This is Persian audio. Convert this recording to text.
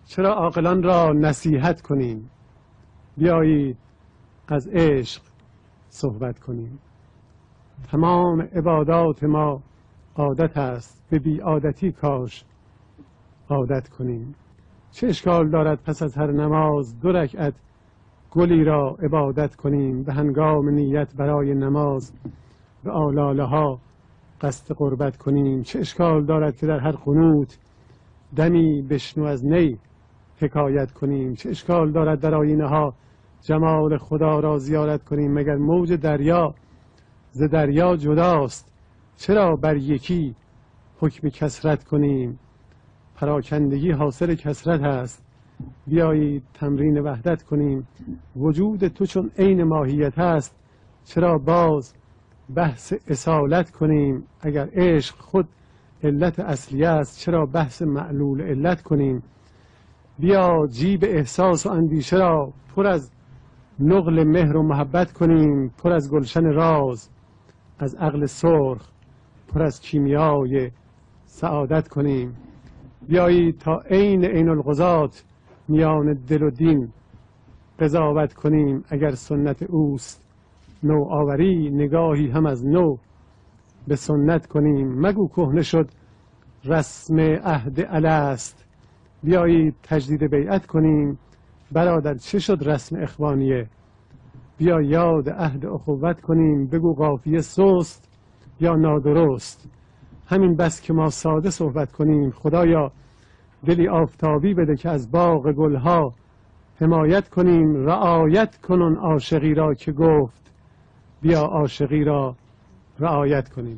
چرا عاقلان را نصیحت کنیم؟ بیایید از عشق صحبت کنیم. تمام عبادات ما عادت است، به بی‌عادتی کاش عادت کنیم. چه اشکال دارد پس از هر نماز 2 رکعت گلی را عبادت کنیم؟ به هنگام نیت برای نماز به آلاله ها قصد قربت کنیم. چه اشکال دارد که در هر قنوت دمی بشنو از نی حکایت کنیم؟ چه اشکال دارد در آیینه ها جمال خدا را زیارت کنیم؟ مگر موج دریا ز دریا جداست؟ چرا بر یکی حکم کثرت کنیم؟ پراکندگی حاصل کثرت است. بیایید تمرین وحدت کنیم. وجود تو چون عین ماهیت است، چرا باز بحث اصالت کنیم؟ اگر عشق خود علت اصلی است، چرا بحث معلول علت کنیم؟ بیا جیب احساس و اندیشه را پر از نقل مهر و محبت کنیم. پر از گلشن راز از عقل سرخ، پر از کیمیای سعادت کنیم. بیایید تا عین القضات میان دل و دین قضاوت کنیم. اگر سنت اوست نوآوری، نگاهی هم از نو به سنت کنیم. مگو کهنه شد رسم عهد الست، بیایید تجدید بیعت کنیم. برادر چه شد رسم اخوانیه؟ بیا یاد عهد اخوت کنیم. بگو قافیه سست یا نادرست، همین بس که ما ساده صحبت کنیم. خدایا دلی آفتابی بده که از باغ گلها حمایت کنیم. رعایت کنون عاشقی را که گفت بیا عاشقی را رعایت کنیم.